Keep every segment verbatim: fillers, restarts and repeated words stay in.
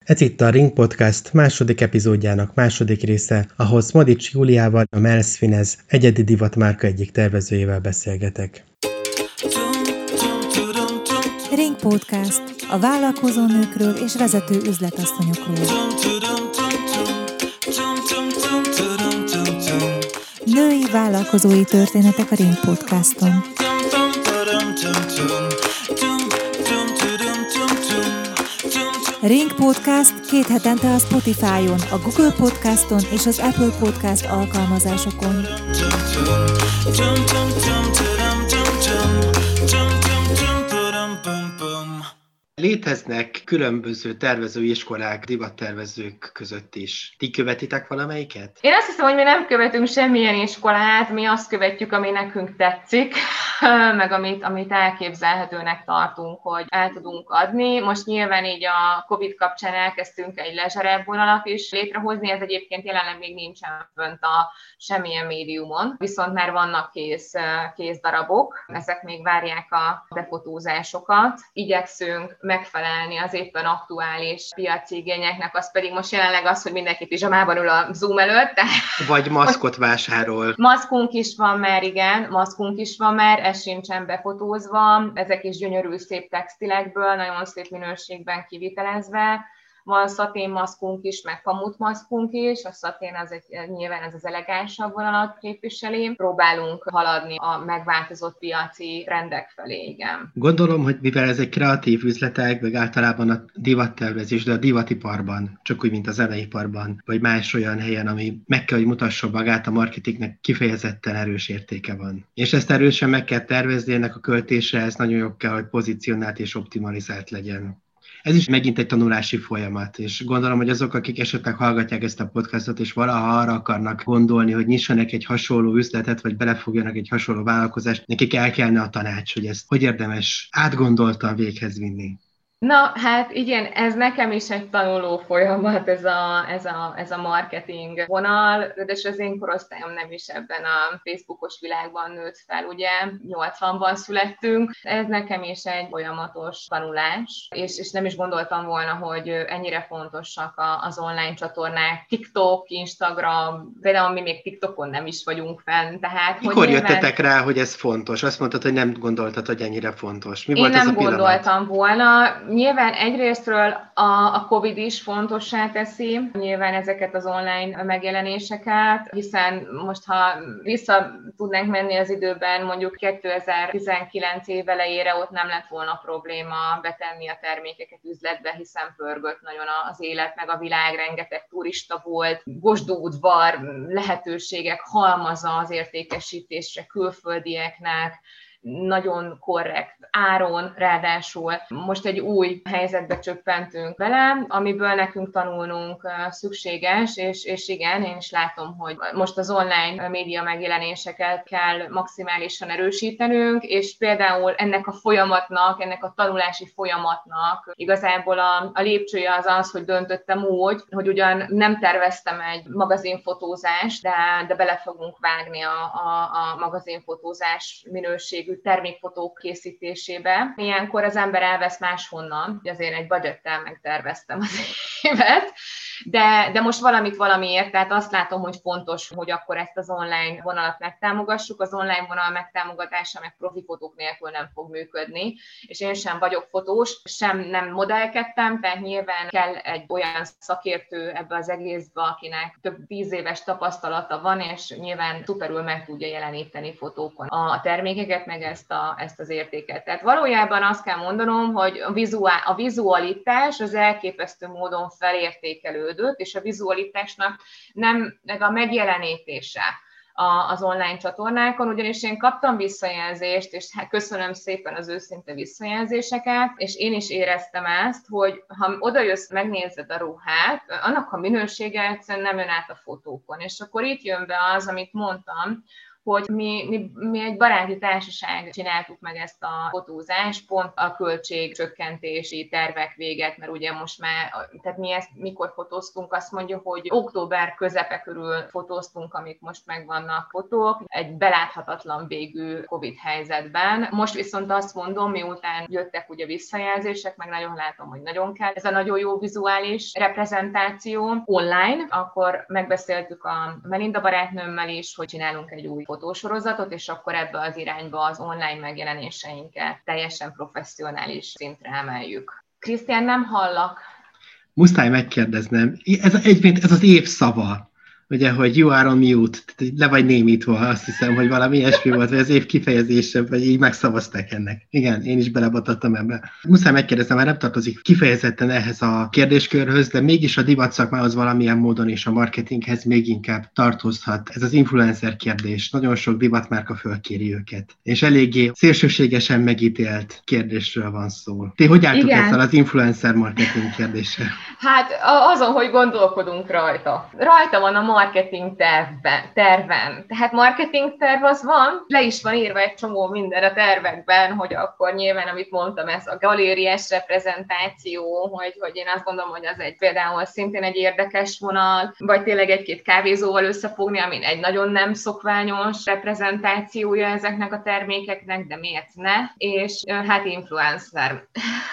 Ez itt a Ring Podcast második epizódjának második része, ahol Smodics Júliával, a Mel's Finez egyedi divatmárka egyik tervezőjével beszélgetek. Ring Podcast, a vállalkozó nőkről és vezető üzletasszonyokról. Női vállalkozói történetek a Ring Podcaston. Ring Podcast két hetente a Spotify-on, a Google Podcaston és az Apple Podcast alkalmazásokon. Léteznek különböző tervezői iskolák, divattervezők között is. Ti követitek valamelyiket? Én azt hiszem, hogy mi nem követünk semmilyen iskolát, mi azt követjük, ami nekünk tetszik, meg amit, amit elképzelhetőnek tartunk, hogy el tudunk adni. Most nyilván így a Covid kapcsán elkezdtünk egy lezserebb vonalat is létrehozni, ez egyébként jelenleg még nincsen fönt a semmilyen médiumon, viszont már vannak kész, kész darabok, ezek még várják a befotózásokat. Igyekszünk megfelelni az éppen aktuális piaci igényeknek, az pedig most jelenleg az, hogy mindenki pizsamában ül a Zoom előtt. Vagy maszkot vásárol. Maszkunk is van már, igen, maszkunk is van már, ez sincsen befotózva, ezek is gyönyörű szép textilekből, nagyon szép minőségben kivitelezve. Van szaténmaszkunk is, meg pamutmaszkunk is, a szatén az egy, nyilván ez az elegánsabb vonalat képviseli. Próbálunk haladni a megváltozott piaci trendek felé, igen. Gondolom, hogy mivel ez egy kreatív üzletek, meg általában a divattervezés, de a divatiparban, csak úgy, mint a zeneiparban, vagy más olyan helyen, ami meg kell, hogy mutasson magát, a marketingnek kifejezetten erős értéke van. És ezt erősen meg kell tervezni, ennek a költése, ez nagyon jobb kell, hogy pozícionált és optimalizált legyen. Ez is megint egy tanulási folyamat, és gondolom, hogy azok, akik esetleg hallgatják ezt a podcastot, és valaha arra akarnak gondolni, hogy nyissanak egy hasonló üzletet, vagy belefogjanak egy hasonló vállalkozást, nekik el kellene a tanács, hogy ezt hogy érdemes átgondoltan véghez vinni. Na, hát igen, ez nekem is egy tanuló folyamat, ez a, ez a, ez a marketing vonal, de az én korosztályom nem is ebben a Facebookos világban nőtt fel, ugye, nyolcvanban születtünk. Ez nekem is egy folyamatos tanulás, és, és nem is gondoltam volna, hogy ennyire fontosak az online csatornák, TikTok, Instagram, például mi még TikTokon nem is vagyunk fenn. Tehát, Mikor hogy nyilván... jöttetek rá, hogy ez fontos? Azt mondtad, hogy nem gondoltad, hogy ennyire fontos. Mi Én volt nem ez a pillanat? gondoltam volna. Nyilván egyrésztről a, a Covid is fontossá teszi, nyilván ezeket az online megjelenéseket, hiszen most, ha vissza tudnánk menni az időben, mondjuk kétezer-tizenkilenc év elejére, ott nem lett volna probléma betenni a termékeket üzletbe, hiszen pörgött nagyon az élet, meg a világ, rengeteg turista volt, gosdóudvar, lehetőségek halmaza az értékesítésre külföldieknek, nagyon korrekt áron, ráadásul most egy új helyzetbe csöppentünk bele, amiből nekünk tanulnunk szükséges, és, és igen, én is látom, hogy most az online média megjelenéseket kell maximálisan erősítenünk, és például ennek a folyamatnak, ennek a tanulási folyamatnak igazából a, a lépcsője az az, hogy döntöttem úgy, hogy ugyan nem terveztem egy magazinfotózást, de, de bele fogunk vágni a, a, a magazinfotózás minőségű termékfotók készítésébe. Ilyenkor az ember elvesz máshonnan, hogy azért egy budgettel megterveztem az évet, de, de most valamit valamiért, tehát azt látom, hogy fontos, hogy akkor ezt az online vonalat megtámogassuk. Az online vonal megtámogatása meg profi fotók nélkül nem fog működni, és én sem vagyok fotós, sem nem modellkedtem, tehát nyilván kell egy olyan szakértő ebbe az egészbe, akinek több tíz éves tapasztalata van, és nyilván szuperül meg tudja jeleníteni fotókon a termékeket, meg ezt, a, ezt az értéket. Tehát valójában azt kell mondanom, hogy a, vizuál, a vizualitás az elképesztő módon felértékelődött, és a vizualitásnak nem, meg a megjelenítése az online csatornákon, ugyanis én kaptam visszajelzést, és köszönöm szépen az őszinte visszajelzéseket, és én is éreztem ezt, hogy ha odajössz, megnézed a ruhát, annak a minősége egyszerűen nem jön át a fotókon. És akkor itt jön be az, amit mondtam, hogy mi, mi, mi egy baráti társaság csináltuk meg ezt a fotózást, pont a költségcsökkentési tervek véget, mert ugye most már, tehát mi ezt mikor fotóztunk, azt mondja, hogy október közepe körül fotóztunk, amik most megvannak fotók, egy beláthatatlan végű Covid helyzetben. Most viszont azt mondom, miután jöttek ugye visszajelzések, meg nagyon látom, hogy nagyon kell. Ez a nagyon jó vizuális reprezentáció online, akkor megbeszéltük a Melinda barátnőmmel is, hogy csinálunk egy új fotósorozatot, és akkor ebbe az irányba az online megjelenéseinket teljesen professzionális szintre emeljük. Krisztián, nem hallak. Muszáj megkérdeznem, ez, egyébként ez az év szava, ugye, hogy you are on mute, le vagy némítva, azt hiszem, hogy valami ilyesmi volt, vagy az év kifejezése, vagy így megszavazták ennek. Igen, én is belebotottam ebbe. Muszáj megkérdeznem, mert nem tartozik kifejezetten ehhez a kérdéskörhöz, de mégis a divat szakmához valamilyen módon és a marketinghez még inkább tartozhat. Ez az influencer kérdés. Nagyon sok divatmárka fölkéri őket. És eléggé szélsőségesen megítélt kérdésről van szó. Ti hogy álltok Igen. ezzel az influencer marketing kérdéssel? Hát azon, hogy gondolkodunk rajta. Rajta van a marketing tervben, terven. Tehát marketing terv az van, le is van írva egy csomó minden a tervekben, hogy akkor nyilván, amit mondtam, ez a galériás reprezentáció, hogy, hogy én azt gondolom, hogy az egy például szintén egy érdekes vonal, vagy tényleg egy-két kávézóval összefogni, ami egy nagyon nem szokványos reprezentációja ezeknek a termékeknek, de miért ne? És hát influencer.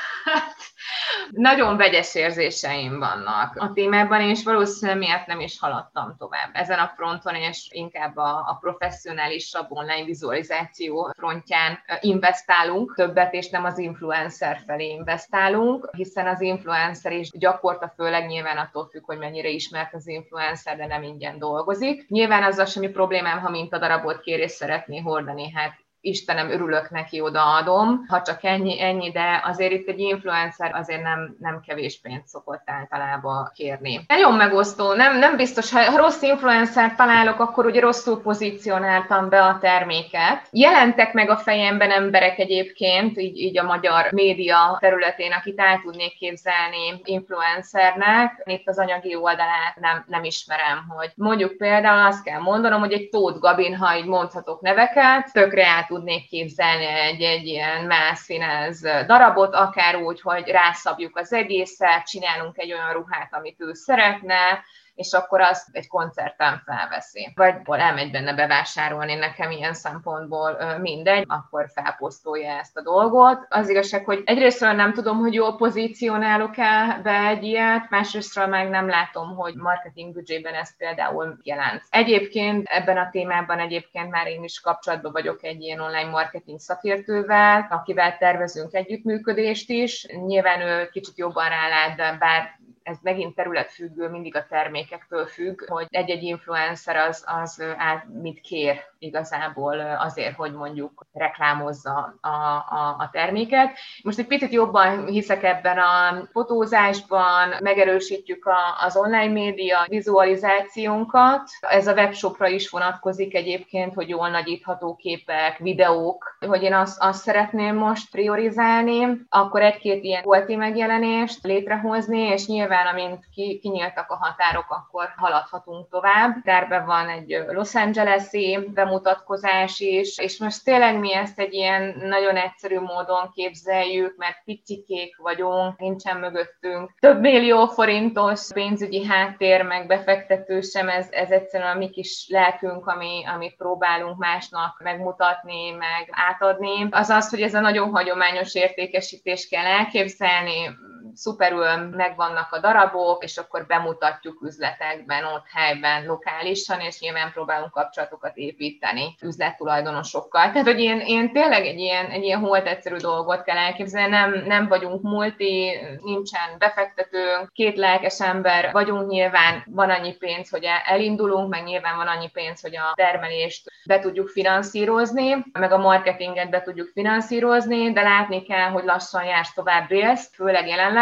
Nagyon vegyes érzéseim vannak a témában, és valószínűleg miért nem is haladtam tovább ezen a fronton, és inkább a, a professzionálisabb online vizualizáció frontján investálunk többet, és nem az influencer felé investálunk, hiszen az influencer is gyakorta, főleg nyilván attól függ, hogy mennyire ismert az influencer, de nem ingyen dolgozik. Nyilván azzal semmi problémám, ha mintadarabot kér és szeretné hordani, hát Istenem, örülök neki, odaadom, ha csak ennyi, ennyi, de azért itt egy influencer azért nem, nem kevés pénzt szokott általában kérni. Nagyon megosztó, nem, nem biztos, ha rossz influencert találok, akkor ugye rosszul pozícionáltam be a terméket. Jelentek meg a fejemben emberek egyébként, így, így a magyar média területén, akit el tudnék képzelni influencernek. Itt az anyagi oldalát nem, nem ismerem, hogy mondjuk például azt kell mondanom, hogy egy Tóth Gabin, ha így mondhatok neveket, tökre el tudnék képzelni egy, egy ilyen más színez darabot, akár úgy, hogy rászabjuk az egészet, csinálunk egy olyan ruhát, amit ő szeretne, és akkor azt egy koncerten felveszi. Vagy elmegy benne bevásárolni, nekem ilyen szempontból mindegy, akkor felposztolja ezt a dolgot. Az igazság, hogy egyrésztről nem tudom, hogy jól pozícionálok-e be egy ilyet, másrésztről meg nem látom, hogy marketing büdzsében ez például jelent. Egyébként ebben a témában egyébként már én is kapcsolatban vagyok egy ilyen online marketing szakértővel, akivel tervezünk együttműködést is. Nyilván ő kicsit jobban rálát, de bár ez megint területfüggő, mindig a termékektől függ, hogy egy-egy influencer az, az át mit kér igazából azért, hogy mondjuk reklámozza a, a, a terméket. Most egy picit jobban hiszek ebben a fotózásban, megerősítjük a, az online média vizualizációnkat. Ez a webshopra is vonatkozik egyébként, hogy jól nagyítható képek, videók, hogy én azt, azt szeretném most priorizálni, akkor egy-két ilyen volti megjelenést létrehozni, és nyilván amint ki, kinyíltak a határok, akkor haladhatunk tovább. Terve van egy Los Angeles-i bemutatkozás is, és most tényleg mi ezt egy ilyen nagyon egyszerű módon képzeljük, mert picikék vagyunk, nincsen mögöttünk több millió forintos pénzügyi háttér, meg befektető sem, ez, ez egyszerűen a mi kis lelkünk, ami, amit próbálunk másnak megmutatni, meg átadni. Az az, hogy ez a nagyon hagyományos értékesítést kell elképzelni, szuperül megvannak a darabok, és akkor bemutatjuk üzletekben, ott helyben, lokálisan, és nyilván próbálunk kapcsolatokat építeni üzlettulajdonosokkal. Tehát, hogy én, én tényleg egy ilyen, egy ilyen holt egyszerű dolgot kell elképzelni, nem, nem vagyunk multi, nincsen befektetőnk, két lelkes ember vagyunk, nyilván van annyi pénz, hogy elindulunk, meg nyilván van annyi pénz, hogy a termelést be tudjuk finanszírozni, meg a marketinget be tudjuk finanszírozni, de látni kell, hogy lassan jársz tovább élsz, főleg jelenleg,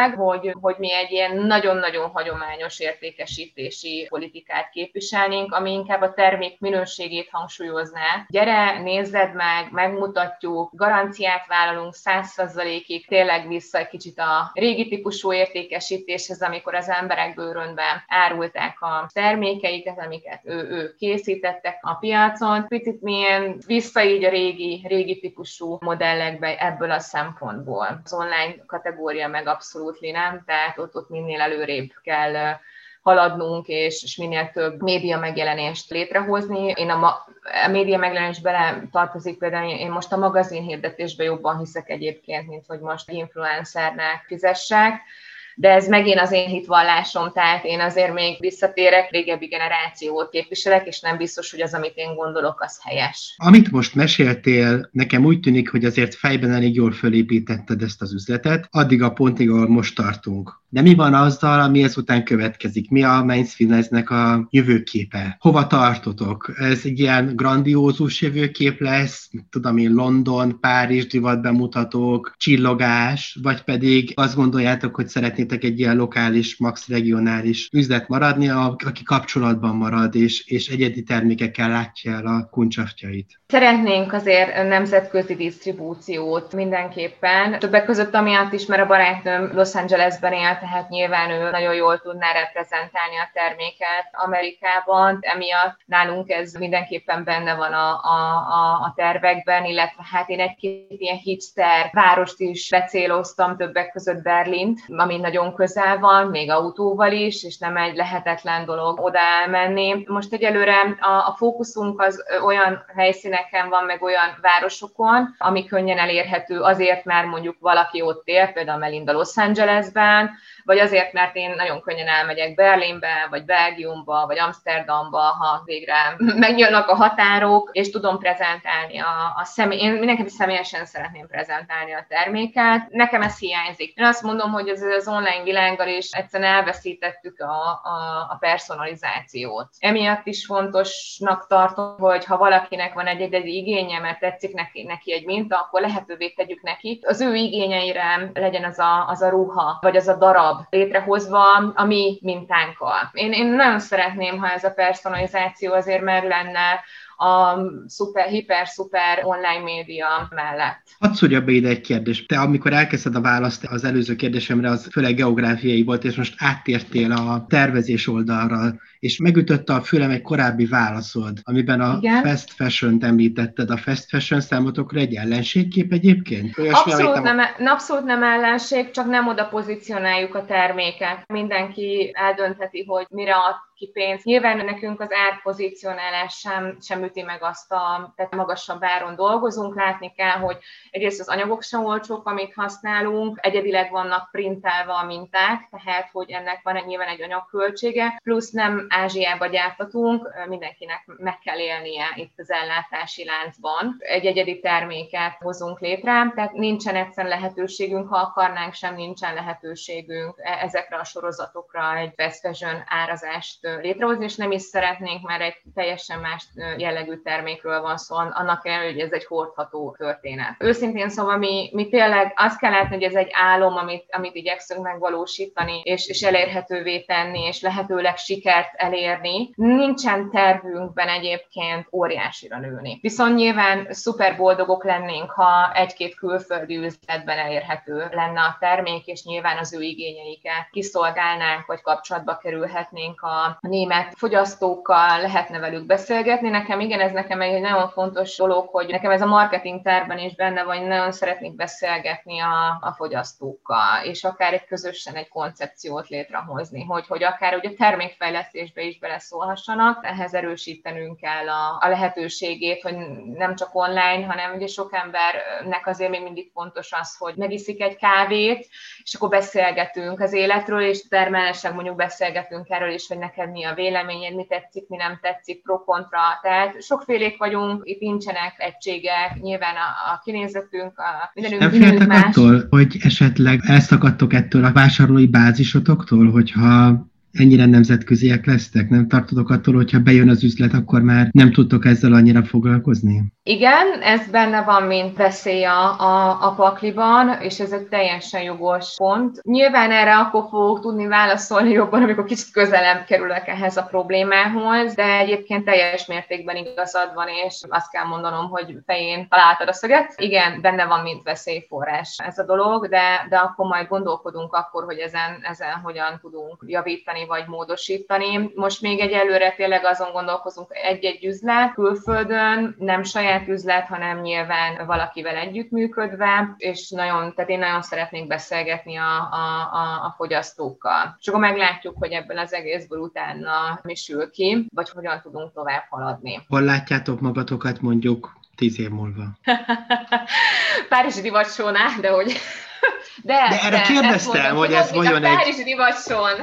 meg, hogy, hogy mi egy ilyen nagyon-nagyon hagyományos értékesítési politikát képviselnénk, ami inkább a termék minőségét hangsúlyozná. Gyere, nézzed meg, megmutatjuk, garanciát vállalunk száz százalékig, tényleg vissza egy kicsit a régi típusú értékesítéshez, amikor az emberek bőrönben árulták a termékeiket, amiket ő, ő készítettek a piacon. Picit milyen vissza így a régi, régi típusú modellekbe ebből a szempontból. Az online kategória meg abszolút nem, tehát ott, ott minél előrébb kell haladnunk, és, és minél több média megjelenést létrehozni. Én a, ma, a média megjelenés bele tartozik, például én most a magazin hirdetésbe jobban hiszek egyébként, mint hogy most influencernek fizessek, de ez megint az én hitvallásom, tehát én azért még visszatérek, régebbi generációt képviselek, és nem biztos, hogy az, amit én gondolok, az helyes. Amit most meséltél, nekem úgy tűnik, hogy azért fejben elég jól fölépítetted ezt az üzletet, addig a pontig, ahol most tartunk. De mi van azzal, ami ezután következik? Mi a Mainz-Fineznek a jövőképe? Hova tartotok? Ez egy ilyen grandiózus jövőkép lesz, tudom én, London, Párizs divatbemutatók, csillogás, vagy pedig azt gondoljátok, hogy szeretnétek egy ilyen lokális, max regionális üzlet maradni, aki kapcsolatban marad, és, és egyedi termékekkel látja el a kuncsafjait? Szeretnénk azért nemzetközi disztribúciót mindenképpen. Többek között amiatt is, mert a barátnőm Los Angelesben él, tehát nyilván ő nagyon jól tudná reprezentálni a terméket Amerikában. Emiatt nálunk ez mindenképpen benne van a, a, a, a tervekben, illetve hát én egy-két ilyen hipster várost is becéloztam, többek között Berlint, ami nagyon közel van, még autóval is, és nem egy lehetetlen dolog oda elmenni. Most egyelőre a, a fókuszunk az olyan helyszíneken van, meg olyan városokon, ami könnyen elérhető azért, mert mondjuk valaki ott él, például Melinda Los Angelesben, vagy azért, mert én nagyon könnyen elmegyek Berlinbe, vagy Belgiumba, vagy Amsterdamba, ha végre megnyílnak a határok, és tudom prezentálni a, a személy. Én mindenképpen személyesen szeretném prezentálni a terméket. Nekem ez hiányzik. Én azt mondom, hogy ez az online világgal is egyszerűen elveszítettük a, a, a personalizációt. Emiatt is fontosnak tartom, hogy ha valakinek van egy egyedi igénye, mert tetszik neki, neki egy minta, akkor lehetővé tegyük neki. Az ő igényeire legyen az a, az a ruha, vagy az a darab létrehozva a mi mintánkkal. Én, én nagyon szeretném, ha ez a personalizáció azért meg lenne a szuper, hiper-szuper online média mellett. Hadd szúrja be ide egy kérdés. Te, amikor elkezdted a választ az előző kérdésemre, az főleg geográfiai volt, és most áttértél a tervezés oldalra, és megütötte a fülem egy korábbi válaszod, amiben a Igen? fast fashion-t említetted. A fast fashion számotokra egy ellenségkép egyébként? Olyasmi, abszolút, nem, nem, abszolút nem ellenség, csak nem oda pozícionáljuk a terméket. Mindenki eldöntheti, hogy mire ad ki pénzt. Nyilván nekünk az árpozicionálás sem, sem üti meg azt a, tehát magasabb áron dolgozunk. Látni kell, hogy egyrészt az anyagok sem olcsók, amit használunk, egyedileg vannak printelve a minták, tehát hogy ennek van nyilván egy anyagköltsége, plusz nem Ázsiába gyártatunk, mindenkinek meg kell élnie itt az ellátási láncban. Egy egyedi terméket hozunk létre, tehát nincsen egyszerűen lehetőségünk, ha akarnánk, sem nincsen lehetőségünk ezekre a sorozatokra egy fast fashion árazást létrehozni, és nem is szeretnénk, mert egy teljesen más jellegű termékről van szó, annak ellenére, hogy ez egy hordható történet. Őszintén szóval mi, mi tényleg azt kell látni, hogy ez egy álom, amit, amit igyekszünk megvalósítani, és, és elérhetővé tenni, és lehetőleg sikert elérni. Nincsen tervünkben egyébként óriásira nőni. Viszont nyilván szuper boldogok lennénk, ha egy-két külföldi üzletben elérhető lenne a termék, és nyilván az ő igényeiket kiszolgálnánk, vagy kapcsolatba kerülhetnénk a a német fogyasztókkal, lehetne velük beszélgetni. Nekem igen, ez nekem egy nagyon fontos dolog, hogy nekem ez a marketing tervben is benne van, hogy nagyon szeretnék beszélgetni a, a fogyasztókkal, és akár egy közösen egy koncepciót létrehozni, hogy, hogy akár ugye a termékfejlesztésbe is beleszólhassanak. Ehhez erősítenünk kell a, a lehetőségét, hogy nem csak online, hanem ugye sok embernek azért még mindig fontos az, hogy megiszik egy kávét, és akkor beszélgetünk az életről, és természetesen mondjuk beszélgetünk erről is, hogy neked mi a véleményed, mi tetszik, mi nem tetszik, pro-kontra. Tehát sokfélék vagyunk, itt nincsenek egységek, nyilván a, a kinézetünk, a mindenünk nem féltek más. Attól, hogy esetleg elszakadtok ettől a vásárlói bázisotoktól, hogyha ennyire nemzetköziek lesztek? Nem tartotok attól, hogyha bejön az üzlet, akkor már nem tudtok ezzel annyira foglalkozni? Igen, ez benne van, mint veszély a, a, a pakliban, és ez egy teljesen jogos pont. Nyilván erre akkor fogok tudni válaszolni jobban, amikor kicsit közelebb kerülök ehhez a problémához, de egyébként teljes mértékben igazad van, és azt kell mondanom, hogy fején találtad a szöget. Igen, benne van, mint veszélyforrás ez a dolog, de, de akkor majd gondolkodunk akkor, hogy ezen, ezen hogyan tudunk javítani vagy módosítani. Most még egyelőre tényleg azon gondolkozunk, egy-egy üzlet külföldön, nem saját üzlet, hanem nyilván valakivel együttműködve, és nagyon, tehát én nagyon szeretnék beszélgetni a, a, a, a fogyasztókkal. És akkor meglátjuk, hogy ebből az egészből utána mi sül ki, vagy hogyan tudunk tovább haladni. Hol látjátok magatokat mondjuk tíz év múlva? Párizsi divatsónál, de hogy... De, de erre de, kérdeztem, hogy ez vajon egy... Párizsi divatsón.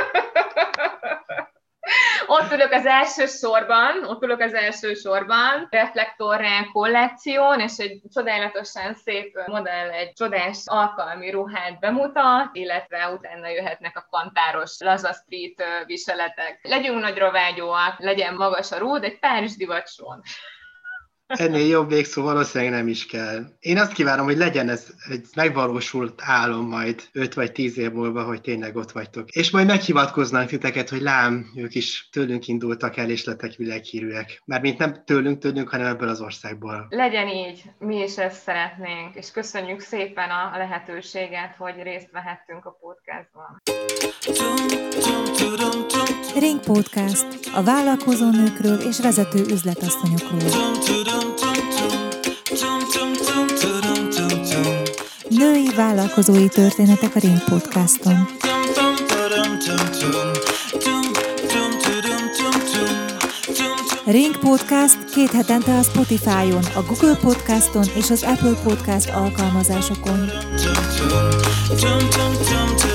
Ott ülök az első sorban, ott ülök az első sorban, reflektorrel kollekción, és egy csodálatosan szép modell egy csodás alkalmi ruhát bemutat, illetve utána jöhetnek a kantáros laza street viseletek. Legyünk nagyra vágyóak, legyen magas a rúd, egy Párizs divatsón. Ennél jobb végszó valószínűleg nem is kell. Én azt kívánom, hogy legyen ez egy megvalósult álom majd öt vagy tíz év múlva, hogy tényleg ott vagytok. És majd meghivatkoznánk titeket, hogy lám, ők is tőlünk indultak el, és lettek világhírűek. Mármint nem tőlünk, tőlünk, hanem ebből az országból. Legyen így, mi is ezt szeretnénk, és köszönjük szépen a lehetőséget, hogy részt vehettünk a podcastban. Ring Podcast, a vállalkozó nőkről és vezető üzletasszonyokról. Női vállalkozói történetek a Ring Podcaston. Ring Podcast két hetente a Spotify-on, a Google Podcaston és az Apple Podcast alkalmazásokon.